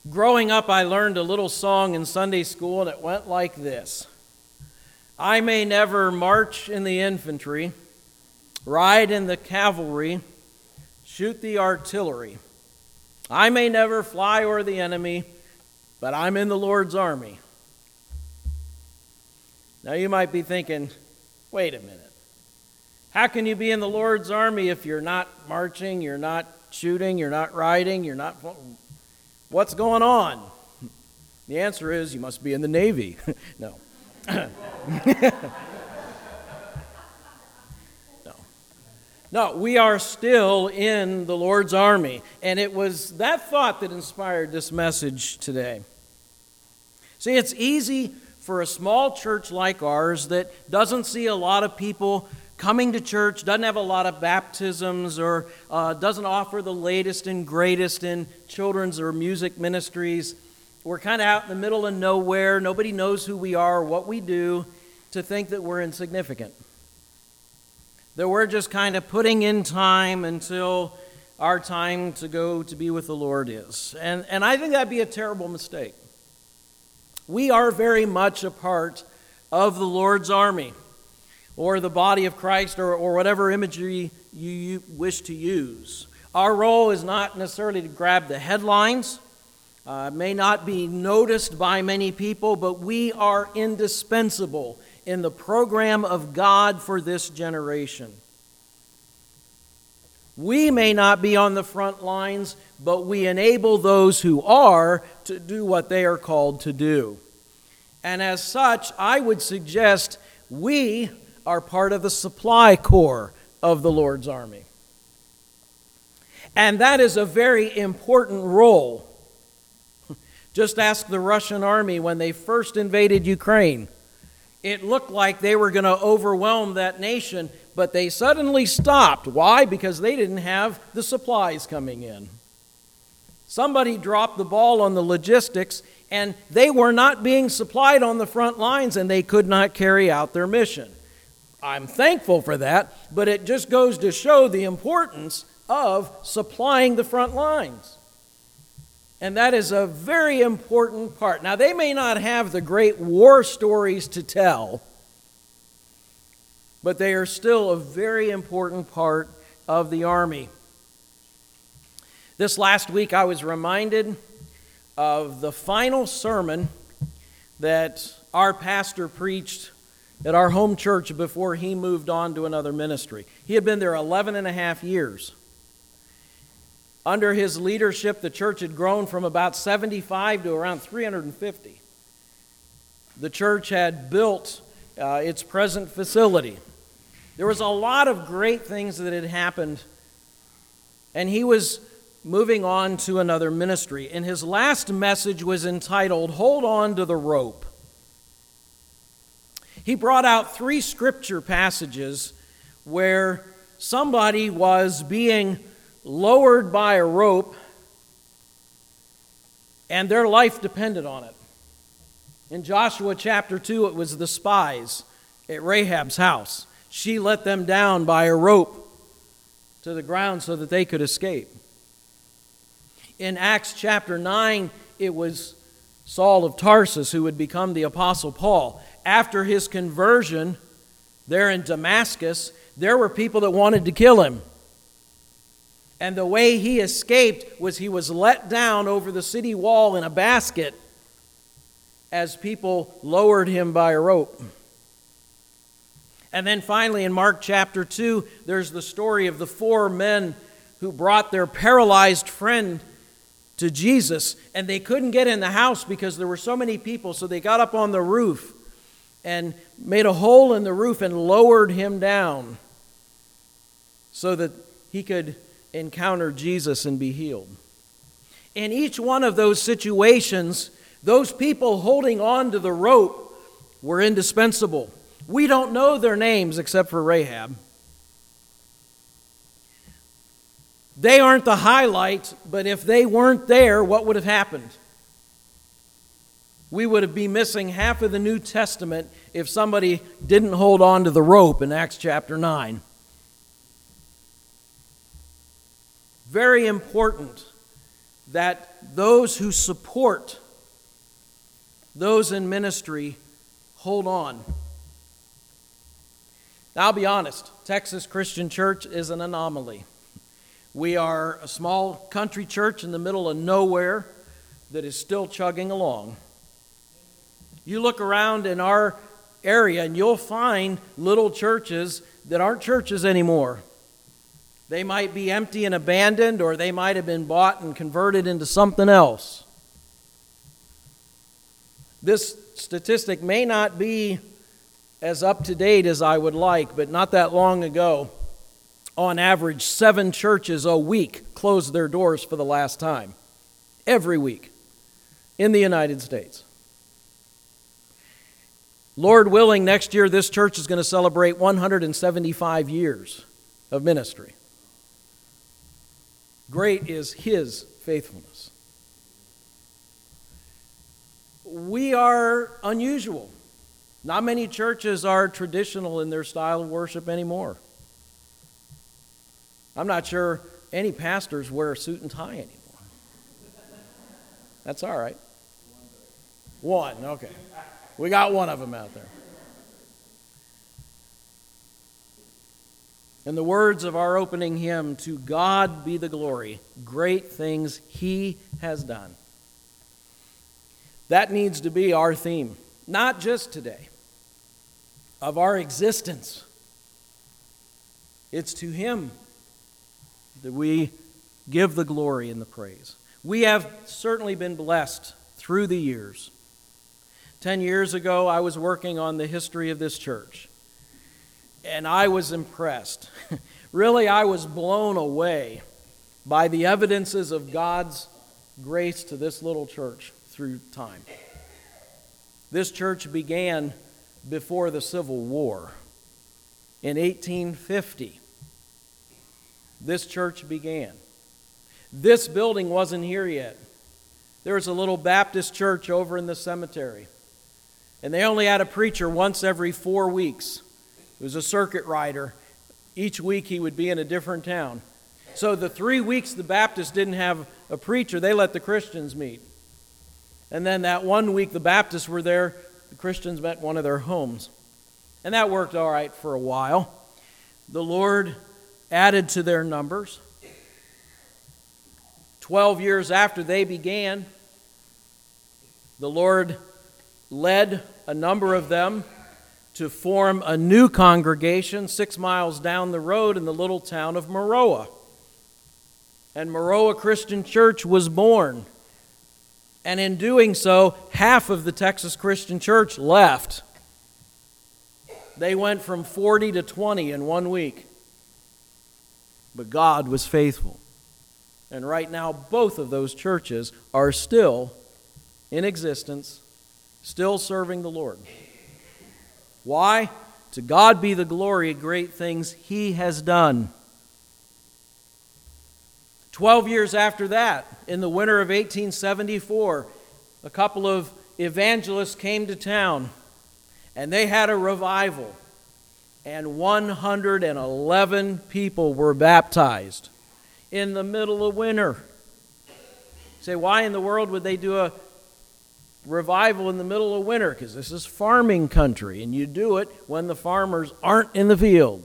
Growing up, I learned a little song in Sunday school, and it went like this. I may never march in the infantry, ride in the cavalry, shoot the artillery. I may never fly o'er the enemy, but I'm in the Lord's army. Now you might be thinking, wait a minute. How can you be in the Lord's army if you're not marching, you're not shooting, you're not riding, you're not... What's going on? The answer is you must be in the Navy. No. No, we are still in the Lord's army. And it was that thought that inspired this message today. See, it's easy for a small church like ours that doesn't see a lot of people coming to church, doesn't have a lot of baptisms, or doesn't offer the latest and greatest in children's or music ministries. We're kind of out in the middle of nowhere. Nobody knows who we are or what we do, to think that we're insignificant. That we're just kind of putting in time until our time to go to be with the Lord is. And I think that'd be a terrible mistake. We are very much a part of the Lord's army, or the body of Christ, or whatever imagery you wish to use. Our role is not necessarily to grab the headlines. May not be noticed by many people, but we are indispensable in the program of God for this generation. We may not be on the front lines, but we enable those who are to do what they are called to do. And as such, I would suggest we are part of the supply corps of the Lord's army. And that is a very important role. Just ask the Russian army when they first invaded Ukraine. It looked like they were going to overwhelm that nation, but they suddenly stopped. Why? Because they didn't have the supplies coming in. Somebody dropped the ball on the logistics, and they were not being supplied on the front lines, and they could not carry out their mission. I'm thankful for that, but it just goes to show the importance of supplying the front lines. And that is a very important part. Now, they may not have the great war stories to tell, but they are still a very important part of the army. This last week, I was reminded of the final sermon that our pastor preached at our home church before he moved on to another ministry. He had been there 11 and a half years. Under his leadership, the church had grown from about 75 to around 350. The church had built its present facility. There was a lot of great things that had happened, and he was moving on to another ministry. And his last message was entitled, "Hold On to the Rope." He brought out 3 scripture passages where somebody was being lowered by a rope and their life depended on it. In Joshua chapter 2, it was the spies at Rahab's house. She let them down by a rope to the ground so that they could escape. In Acts chapter 9, it was Saul of Tarsus who would become the Apostle Paul. After his conversion there in Damascus, there were people that wanted to kill him. And the way he escaped was he was let down over the city wall in a basket as people lowered him by a rope. And then finally in Mark chapter 2, there's the story of the 4 men who brought their paralyzed friend to Jesus, and they couldn't get in the house because there were so many people, so they got up on the roof and made a hole in the roof and lowered him down so that he could encounter Jesus and be healed. In each one of those situations, those people holding on to the rope were indispensable. We don't know their names except for Rahab. They aren't the highlight, but if they weren't there, what would have happened? We would be missing half of the New Testament if somebody didn't hold on to the rope in Acts chapter 9. Very important that those who support those in ministry hold on. Now, I'll be honest, Texas Christian Church is an anomaly. We are a small country church in the middle of nowhere that is still chugging along. You look around in our area and you'll find little churches that aren't churches anymore. They might be empty and abandoned, or they might have been bought and converted into something else. This statistic may not be as up to date as I would like, but not that long ago, on average, 7 churches a week closed their doors for the last time. Every week in the United States. Lord willing, next year this church is going to celebrate 175 years of ministry. Great is His faithfulness. We are unusual. Not many churches are traditional in their style of worship anymore. I'm not sure any pastors wear a suit and tie anymore. That's all right. One, okay. We got one of them out there. In the words of our opening hymn, "To God be the glory, great things He has done." That needs to be our theme, not just today, of our existence. It's to Him that we give the glory and the praise. We have certainly been blessed through the years. 10 years ago, I was working on the history of this church, and I was impressed. Really, I was blown away by the evidences of God's grace to this little church through time. This church began before the Civil War. In 1850, this church began. This building wasn't here yet. There was a little Baptist church over in the cemetery, and they only had a preacher once every 4 weeks. It was a circuit rider. Each week he would be in a different town. So the 3 weeks the Baptists didn't have a preacher, they let the Christians meet. And then that 1 week the Baptists were there, the Christians met in one of their homes. And that worked all right for a while. The Lord added to their numbers. 12 years after they began, the Lord led a number of them to form a new congregation 6 miles down the road in the little town of Maroa. And Maroa Christian Church was born. And in doing so, half of the Texas Christian Church left. They went from 40 to 20 in 1 week. But God was faithful. And right now, both of those churches are still in existence, still serving the Lord. Why? To God be the glory, great things He has done. 12 years after that, in the winter of 1874, a couple of evangelists came to town, and they had a revival, and 111 people were baptized in the middle of winter. You say, why in the world would they do a revival in the middle of winter? Because this is farming country, and you do it when the farmers aren't in the field.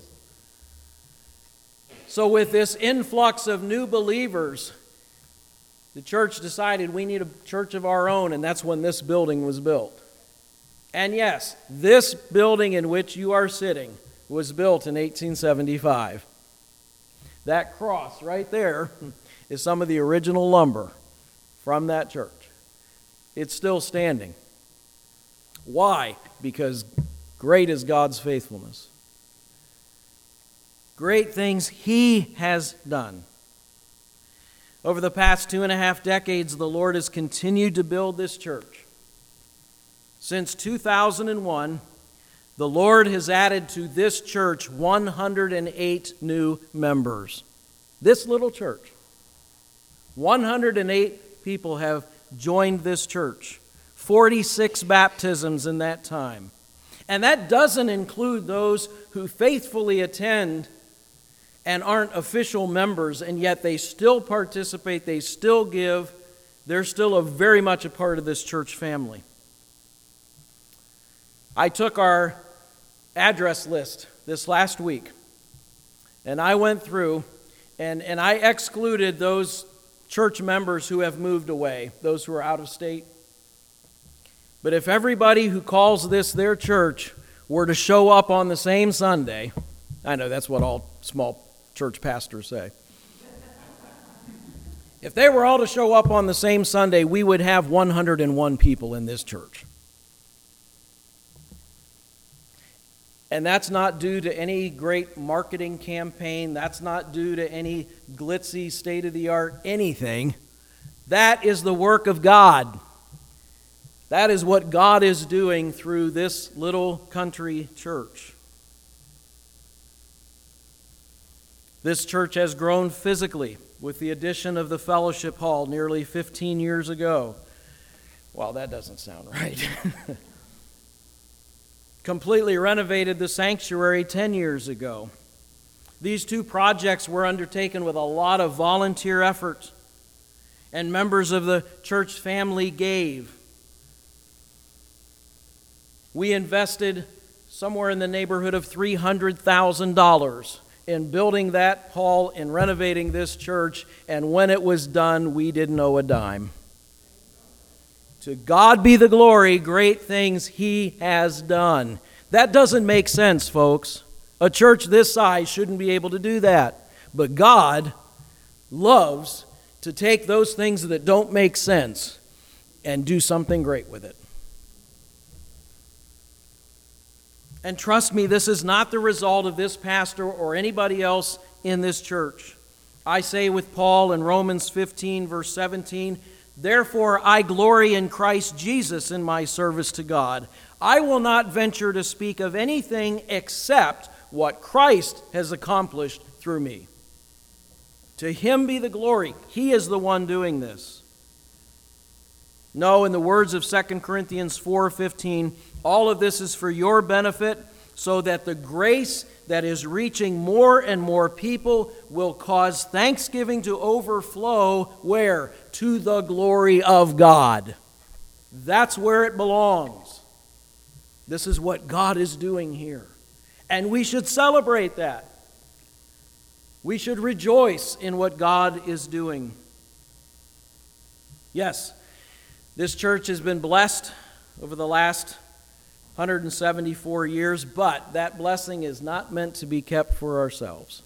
So with this influx of new believers, the church decided we need a church of our own, and that's when this building was built. And yes, this building in which you are sitting was built in 1875. That cross right there is some of the original lumber from that church. It's still standing. Why? Because great is God's faithfulness. Great things He has done. Over the past 2.5 decades, the Lord has continued to build this church. Since 2001, the Lord has added to this church 108 new members. This little church. 108 people have joined this church. 46 baptisms in that time. And that doesn't include those who faithfully attend and aren't official members, and yet they still participate, they still give, they're still very much a part of this church family. I took our address list this last week, and I went through, and I excluded those church members who have moved away, those who are out of state. But if everybody who calls this their church were to show up on the same Sunday, I know that's what all small church pastors say. If they were all to show up on the same Sunday, we would have 101 people in this church. And that's not due to any great marketing campaign. That's not due to any glitzy, state-of-the-art anything. That is the work of God. That is what God is doing through this little country church. This church has grown physically with the addition of the fellowship hall nearly 15 years ago. Well, that doesn't sound right. Completely renovated the sanctuary 10 years ago. These two projects were undertaken with a lot of volunteer effort, and members of the church family gave. We invested somewhere in the neighborhood of $300,000 in building that hall and renovating this church, and when it was done, we didn't owe a dime. To God be the glory, great things He has done. That doesn't make sense, folks. A church this size shouldn't be able to do that. But God loves to take those things that don't make sense and do something great with it. And trust me, this is not the result of this pastor or anybody else in this church. I say with Paul in Romans 15, verse 17, "Therefore I glory in Christ Jesus in my service to God. I will not venture to speak of anything except what Christ has accomplished through me. To Him be the glory. He is the one doing this." No, in the words of 2 Corinthians 4:15, all of this is for your benefit, so that the grace that is reaching more and more people will cause thanksgiving to overflow where? To the glory of God. That's where it belongs. This is what God is doing here. And we should celebrate that. We should rejoice in what God is doing. Yes, this church has been blessed over the last 174 years, but that blessing is not meant to be kept for ourselves.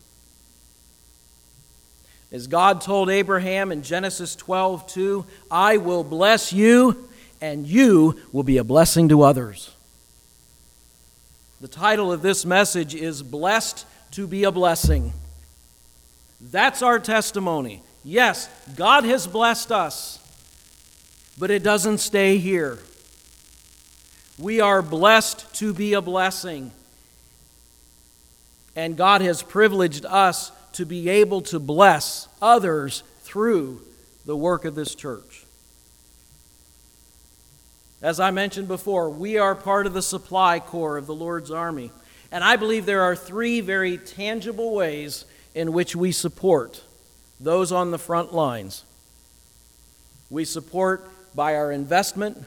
As God told Abraham in Genesis 12:2, "I will bless you, and you will be a blessing to others." The title of this message is "Blessed to be a Blessing." That's our testimony. Yes, God has blessed us, but it doesn't stay here. We are blessed to be a blessing. And God has privileged us to be able to bless others through the work of this church. As I mentioned before, we are part of the supply corps of the Lord's army. And I believe there are three very tangible ways in which we support those on the front lines. We support by our investment.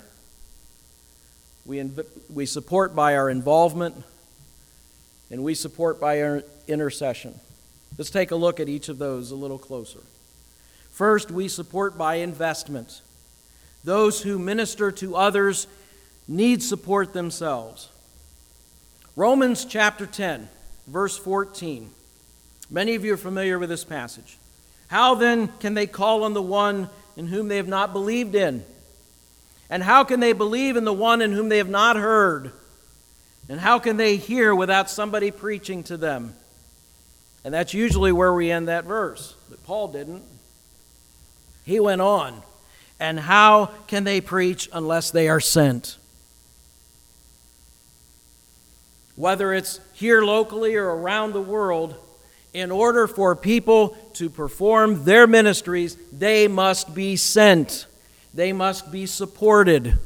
We support by our involvement, and we support by our intercession. Let's take a look at each of those a little closer. First, we support by investment. Those who minister to others need support themselves. Romans chapter 10, verse 14. Many of you are familiar with this passage. "How then can they call on the one in whom they have not believed in? And how can they believe in the one in whom they have not heard? And how can they hear without somebody preaching to them?" And that's usually where we end that verse. But Paul didn't. He went on. "And how can they preach unless they are sent?" Whether it's here locally or around the world, in order for people to perform their ministries, they must be sent. They must be supported.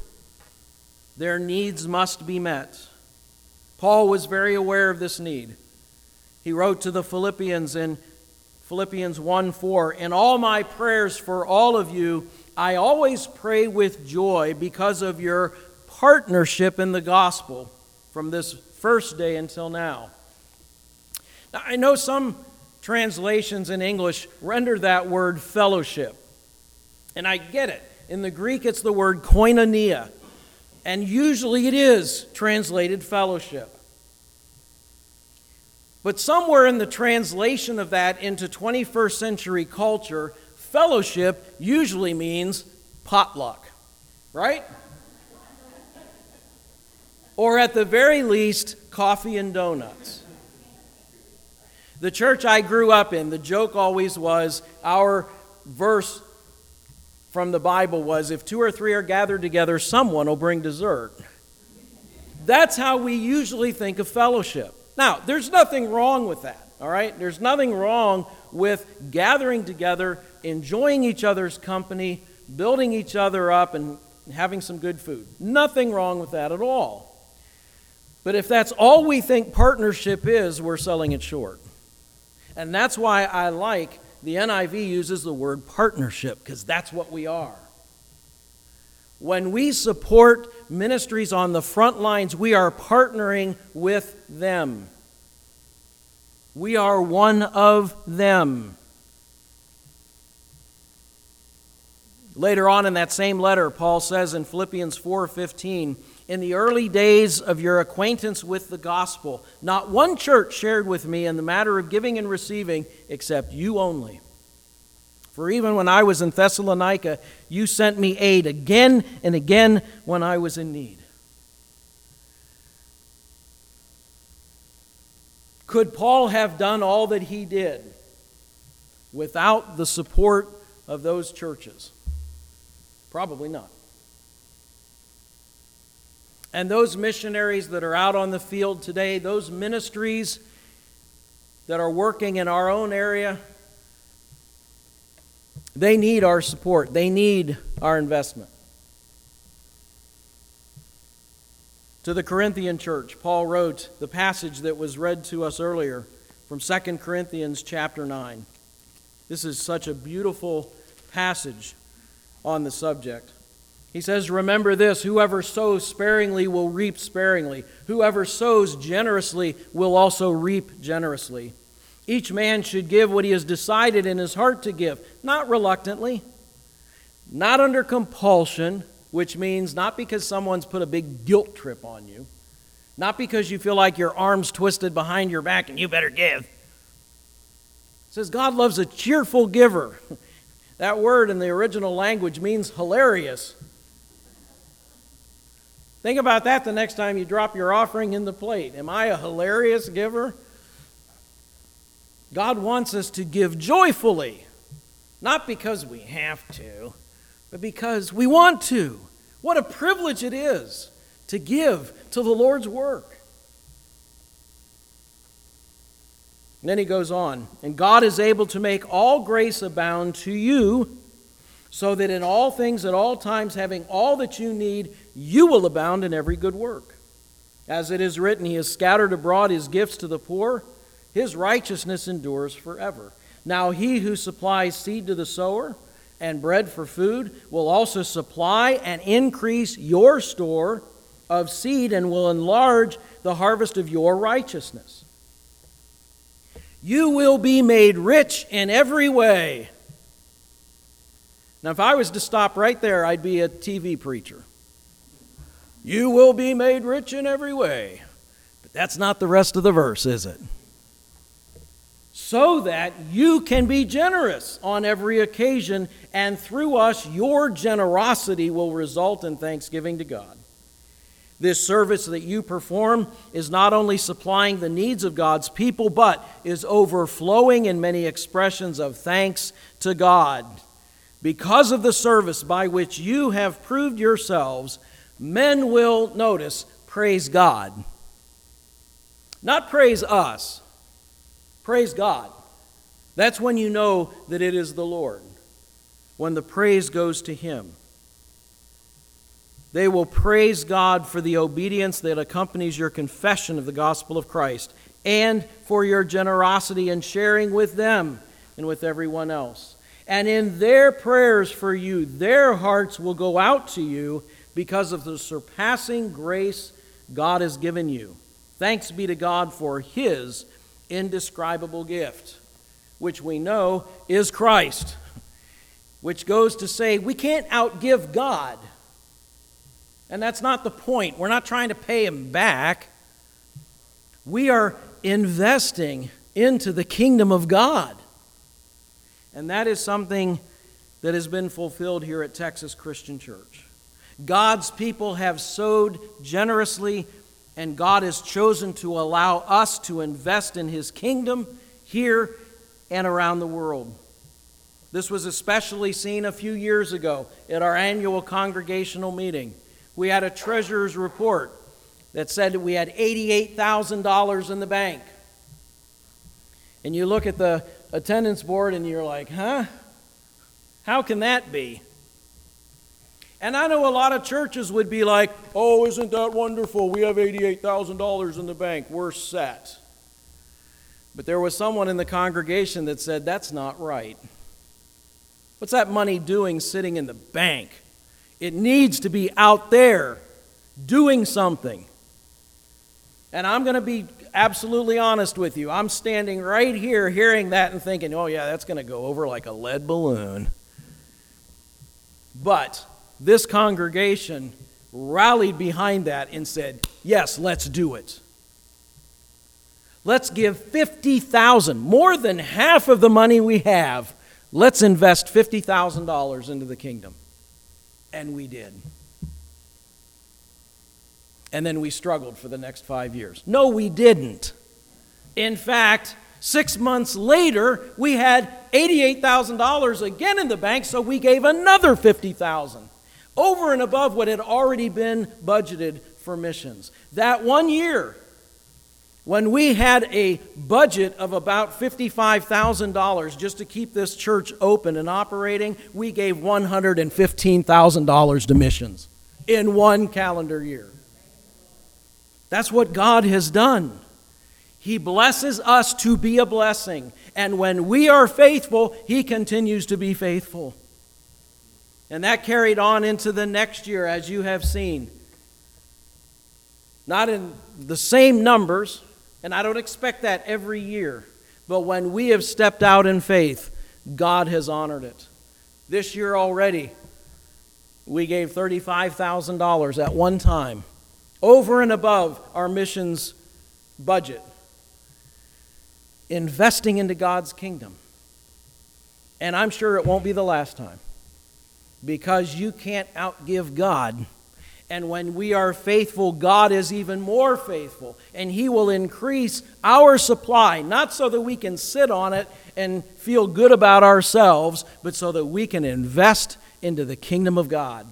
Their needs must be met. Paul was very aware of this need. He He wrote to the Philippians in Philippians 1:4, "In all my prayers for all of you, I always pray with joy because of your partnership in the gospel from this first day until now." Now, I know some translations in English render that word fellowship, and I get it. In the Greek, it's the word koinonia, and usually it is translated fellowship. But somewhere in the translation of that into 21st century culture, fellowship usually means potluck, right? Or at the very least, coffee and donuts. The church I grew up in, the joke always was, our verse from the Bible was, if 2 or 3 are gathered together, someone will bring dessert. That's how we usually think of fellowship. Now, there's nothing wrong with that, all right? There's nothing wrong with gathering together, enjoying each other's company, building each other up, and having some good food. Nothing wrong with that at all. But if that's all we think partnership is, we're selling it short. And that's why I like the NIV uses the word partnership, because that's what we are. When we support ministries on the front lines, we are partnering with them. We are one of them. Later on in that same letter, Paul says in Philippians 4:15, "In the early days of your acquaintance with the gospel, not one church shared with me in the matter of giving and receiving except you only. For even when I was in Thessalonica, you sent me aid again and again when I was in need." Could Paul have done all that he did without the support of those churches? Probably not. And those missionaries that are out on the field today, those ministries that are working in our own area, they need our support. They need our investment. To the Corinthian church, Paul wrote the passage that was read to us earlier from 2 Corinthians chapter 9. This is such a beautiful passage on the subject. He says, "Remember this, whoever sows sparingly will reap sparingly. Whoever sows generously will also reap generously. Each man should give what he has decided in his heart to give, not reluctantly, not under compulsion," which means not because someone's put a big guilt trip on you, not because you feel like your arm's twisted behind your back and you better give. It says God loves a cheerful giver. That word in the original language means hilarious. Think about that the next time you drop your offering in the plate. Am I a hilarious giver? God wants us to give joyfully, not because we have to, but because we want to. What a privilege it is to give to the Lord's work. And then he goes on, "And God is able to make all grace abound to you, so that in all things at all times, having all that you need, you will abound in every good work. As it is written, He has scattered abroad His gifts to the poor. His righteousness endures forever. Now He who supplies seed to the sower and bread for food will also supply and increase your store of seed and will enlarge the harvest of your righteousness. You will be made rich in every way." Now, if I was to stop right there, I'd be a TV preacher. You will be made rich in every way. But that's not the rest of the verse, is it? So that you can be generous on every occasion, and through us, your generosity will result in thanksgiving to God. This service that you perform is not only supplying the needs of God's people, but is overflowing in many expressions of thanks to God. Because of the service by which you have proved yourselves, men will, notice, praise God. Not praise us. Praise God. That's when you know that it is the Lord, when the praise goes to Him. They will praise God for the obedience that accompanies your confession of the gospel of Christ and for your generosity and sharing with them and with everyone else. And in their prayers for you, their hearts will go out to you because of the surpassing grace God has given you. Thanks be to God for His indescribable gift, which we know is Christ, which goes to say we can't outgive God. And that's not the point. We're not trying to pay Him back. We are investing into the kingdom of God. And that is something that has been fulfilled here at Texas Christian Church. God's people have sowed generously, and God has chosen to allow us to invest in His kingdom here and around the world. This was especially seen a few years ago at our annual congregational meeting. We had a treasurer's report that said that we had $88,000 in the bank. And you look at the attendance board and you're like, huh? How can that be? And I know a lot of churches would be like, oh, isn't that wonderful? We have $88,000 in the bank. We're set. But there was someone in the congregation that said, that's not right. What's that money doing sitting in the bank? It needs to be out there doing something. And I'm going to be absolutely honest with you. I'm standing right here hearing that and thinking, oh yeah, that's going to go over like a lead balloon. But this congregation rallied behind that and said, yes, let's do it. Let's give $50,000, more than half of the money we have. Let's invest $50,000 into the kingdom. And we did. And then we struggled for the next 5 years. No, we didn't. In fact, 6 months later, we had $88,000 again in the bank, so we gave another $50,000 over and above what had already been budgeted for missions. That 1 year, when we had a budget of about $55,000 just to keep this church open and operating, we gave $115,000 to missions in 1 calendar year. That's what God has done. He blesses us to be a blessing. And when we are faithful, He continues to be faithful. And that carried on into the next year, as you have seen. Not in the same numbers, and I don't expect that every year. But when we have stepped out in faith, God has honored it. This year already, we gave $35,000 at one time, over and above our missions budget, investing into God's kingdom. And I'm sure it won't be the last time, because you can't outgive God. And when we are faithful, God is even more faithful, and He will increase our supply, not so that we can sit on it and feel good about ourselves, but so that we can invest into the kingdom of God.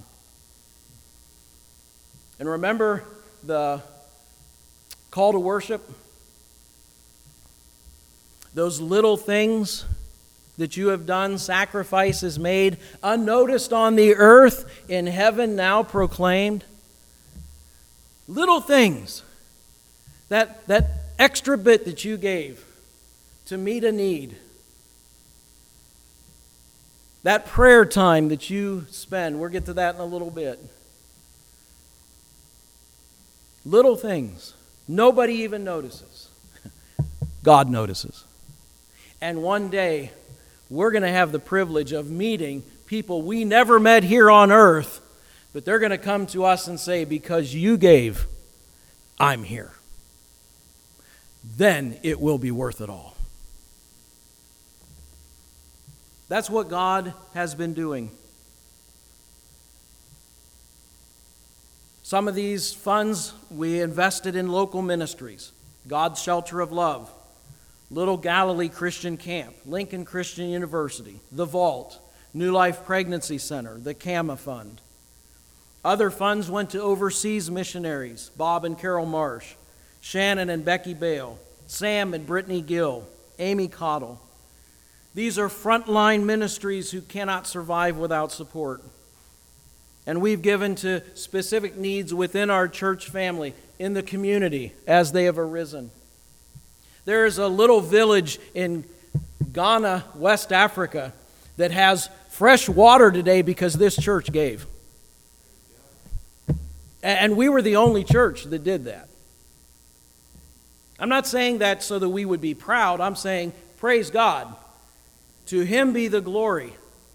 And remember the call to worship? Those little things that you have done, sacrifices made, unnoticed on the earth, in heaven now proclaimed. Little things. That extra bit that you gave to meet a need. That prayer time that you spend. We'll get to that in a little bit. Little things. Nobody even notices. God notices. And one day, we're going to have the privilege of meeting people we never met here on earth, but they're going to come to us and say, because you gave, I'm here. Then it will be worth it all. That's what God has been doing. Some of these funds we invested in local ministries. God's Shelter of Love, Little Galilee Christian Camp, Lincoln Christian University, The Vault, New Life Pregnancy Center, the CAMA Fund. Other funds went to overseas missionaries, Bob and Carol Marsh, Shannon and Becky Bale, Sam and Brittany Gill, Amy Cottle. These are frontline ministries who cannot survive without support. And we've given to specific needs within our church family, in the community, as they have arisen. There is a little village in Ghana, West Africa, that has fresh water today because this church gave. And we were the only church that did that. I'm not saying that so that we would be proud. I'm saying, praise God. To Him be the glory.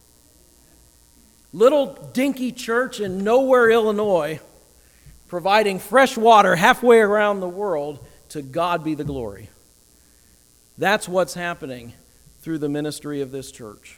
Little dinky church in nowhere, Illinois, providing fresh water halfway around the world. To God be the glory. That's what's happening through the ministry of this church.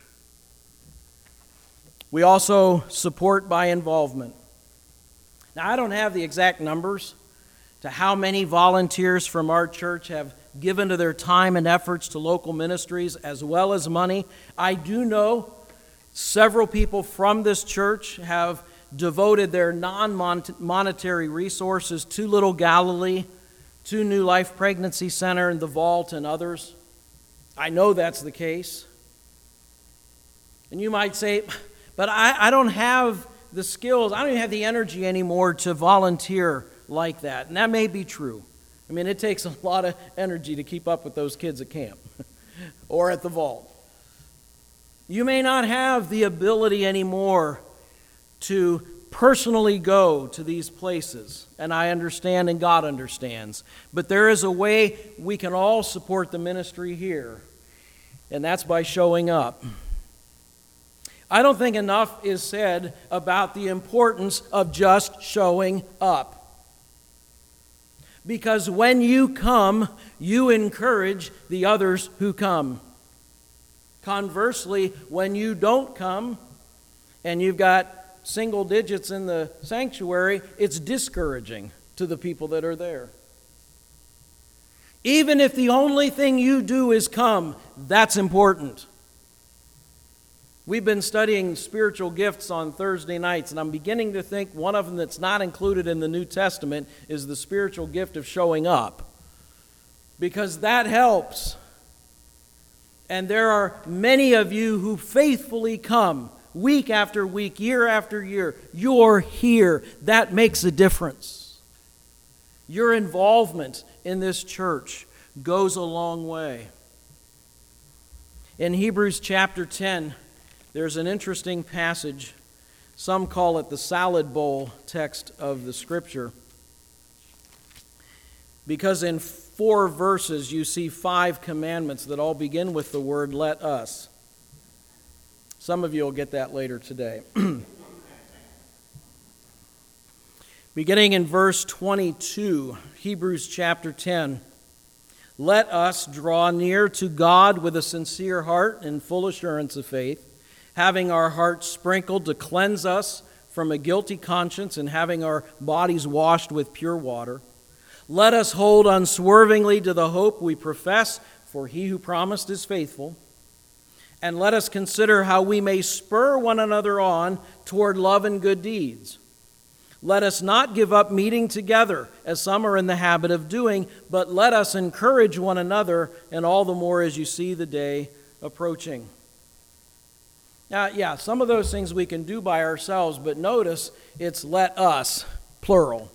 We also support by involvement. Now, I don't have the exact numbers to how many volunteers from our church have given to their time and efforts to local ministries as well as money. I do know several people from this church have devoted their non-monetary resources to Little Galilee, to New Life Pregnancy Center and the Vault and others. I know that's the case. And you might say, but I don't have the skills, I don't even have the energy anymore to volunteer like that. And that may be true. I mean, it takes a lot of energy to keep up with those kids at camp or at the Vault. You may not have the ability anymore to personally go to these places, and I understand and God understands. But there is a way we can all support the ministry here, and that's by showing up. I don't think enough is said about the importance of just showing up. Because when you come, you encourage the others who come. Conversely, when you don't come, and you've got single digits in the sanctuary, it's discouraging to the people that are there. Even if the only thing you do is come, that's important. We've been studying spiritual gifts on Thursday nights, and I'm beginning to think one of them that's not included in the New Testament is the spiritual gift of showing up. Because that helps. And there are many of you who faithfully come week after week, year after year. You're here. That makes a difference. Your involvement in this church goes a long way. In Hebrews chapter 10, there's an interesting passage. Some call it the salad bowl text of the Scripture. Because in 4 verses you see 5 commandments that all begin with the word "let us." Some of you will get that later today. Beginning in verse 22, Hebrews chapter 10. Let us draw near to God with a sincere heart and full assurance of faith, having our hearts sprinkled to cleanse us from a guilty conscience and having our bodies washed with pure water. Let us hold unswervingly to the hope we profess, for He who promised is faithful. And let us consider how we may spur one another on toward love and good deeds. Let us not give up meeting together, as some are in the habit of doing, but let us encourage one another, and all the more as you see the day approaching. Now, some of those things we can do by ourselves, but notice it's "let us," plural.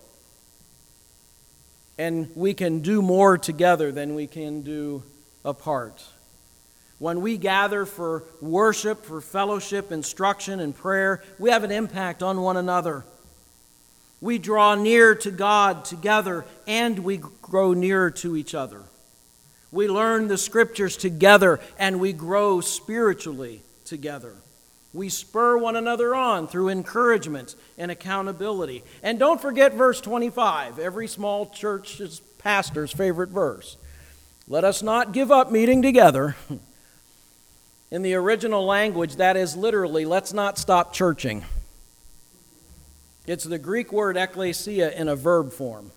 And we can do more together than we can do apart. When we gather for worship, for fellowship, instruction, and prayer, we have an impact on one another. We draw near to God together, and we grow nearer to each other. We learn the Scriptures together, and we grow spiritually together. We spur one another on through encouragement and accountability. And don't forget verse 25, every small church's pastor's favorite verse. Let us not give up meeting together. In the original language, that is literally, let's not stop churching. It's the Greek word ekklesia in a verb form.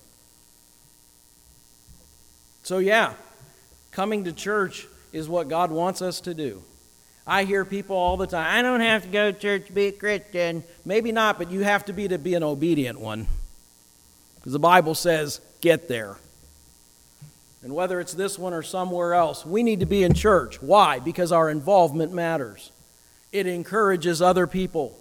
So coming to church is what God wants us to do. I hear people all the time, I don't have to go to church to be a Christian. Maybe not, but you have to be an obedient one. Because the Bible says, get there. And whether it's this one or somewhere else, we need to be in church. Why? Because our involvement matters. It encourages other people.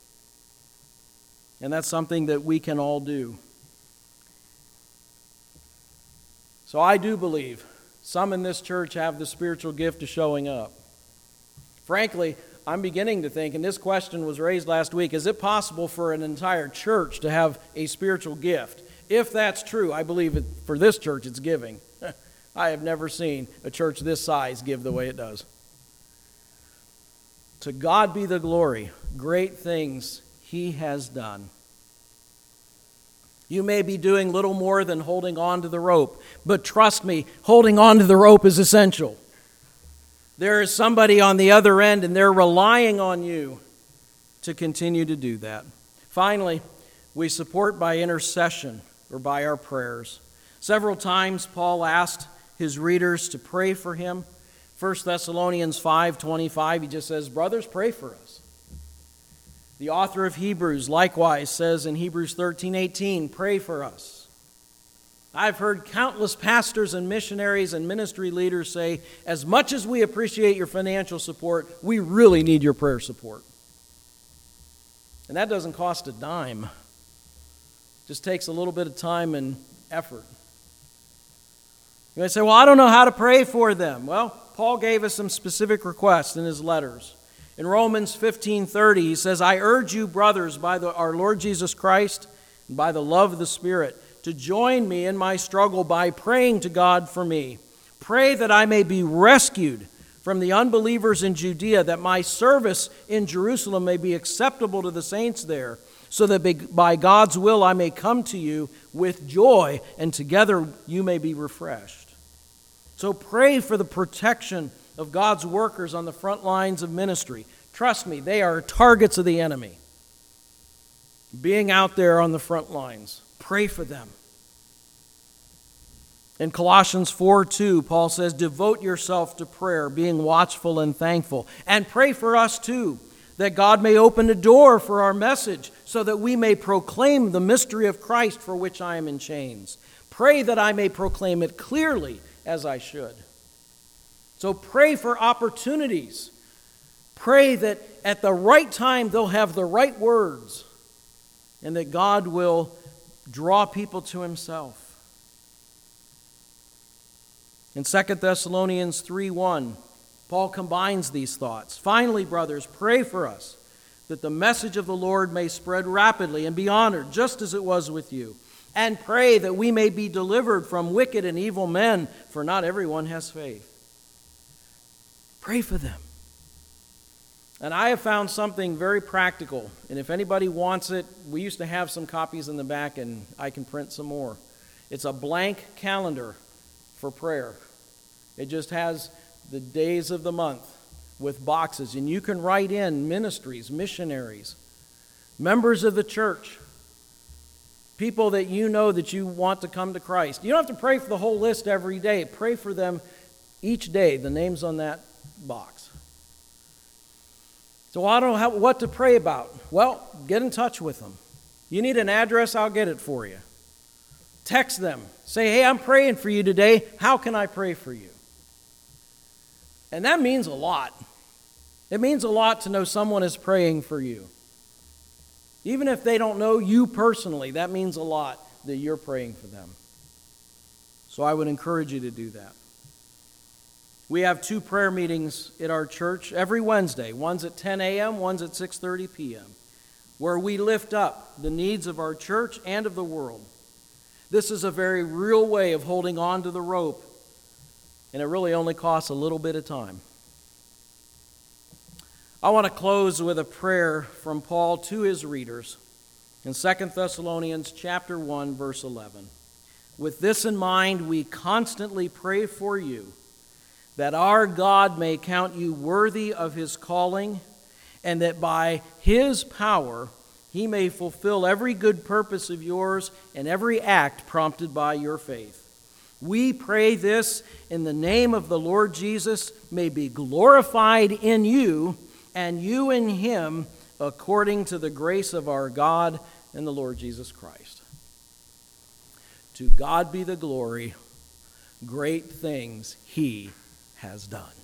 And that's something that we can all do. So I do believe Some in this church have the spiritual gift of showing up. Frankly, I'm beginning to think, and this question was raised last week, is it possible for an entire church to have a spiritual gift? If that's true, I believe for this church it's giving. I have never seen a church this size give the way it does. To God be the glory. Great things He has done. You may be doing little more than holding on to the rope, but trust me, holding on to the rope is essential. There is somebody on the other end, and they're relying on you to continue to do that. Finally, we support by intercession or by our prayers. Several times Paul asked his readers to pray for him. 1 Thessalonians 5:25, he just says, "Brothers, pray for us." The author of Hebrews likewise says in Hebrews 13:18, "Pray for us." I've heard countless pastors and missionaries and ministry leaders say, as much as we appreciate your financial support, we really need your prayer support. And that doesn't cost a dime. It just takes a little bit of time and effort. You might say, well, I don't know how to pray for them. Well, Paul gave us some specific requests in his letters. In Romans 15:30, he says, "I urge you, brothers, by our Lord Jesus Christ and by the love of the Spirit, to join me in my struggle by praying to God for me. Pray that I may be rescued from the unbelievers in Judea, that my service in Jerusalem may be acceptable to the saints there, so that by God's will I may come to you with joy, and together you may be refreshed." So pray for the protection of God's workers on the front lines of ministry. Trust me, they are targets of the enemy. Being out there on the front lines, pray for them. In Colossians 4:2, Paul says, "Devote yourself to prayer, being watchful and thankful." And pray for us too, that God may open a door for our message, so that we may proclaim the mystery of Christ, for which I am in chains. Pray that I may proclaim it clearly as I should. So pray for opportunities. Pray that at the right time they'll have the right words, and that God will draw people to Himself. In 2 Thessalonians 3:1, Paul combines these thoughts. "Finally, brothers, pray for us, that the message of the Lord may spread rapidly and be honored, just as it was with you. And pray that we may be delivered from wicked and evil men, for not everyone has faith." Pray for them. And I have found something very practical, and if anybody wants it, we used to have some copies in the back, and I can print some more. It's a blank calendar for prayer. It just has the days of the month with boxes, and you can write in ministries, missionaries, members of the church, people that you know that you want to come to Christ. You don't have to pray for the whole list every day. Pray for them each day, the names on that box. So I don't know what to pray about. Well, get in touch with them. You need an address, I'll get it for you. Text them. Say, "Hey, I'm praying for you today. How can I pray for you?" And that means a lot. It means a lot to know someone is praying for you. Even if they don't know you personally, that means a lot that you're praying for them. So I would encourage you to do that. We have 2 prayer meetings at our church every Wednesday. One's at 10 a.m., one's at 6:30 p.m., where we lift up the needs of our church and of the world. This is a very real way of holding on to the rope, and it really only costs a little bit of time. I want to close with a prayer from Paul to his readers in 2 Thessalonians chapter 1, verse 11. "With this in mind, we constantly pray for you, that our God may count you worthy of His calling, and that by His power He may fulfill every good purpose of yours and every act prompted by your faith. We pray this in the name of the Lord Jesus may be glorified in you, and you in Him, according to the grace of our God and the Lord Jesus Christ." To God be the glory. Great things He has done.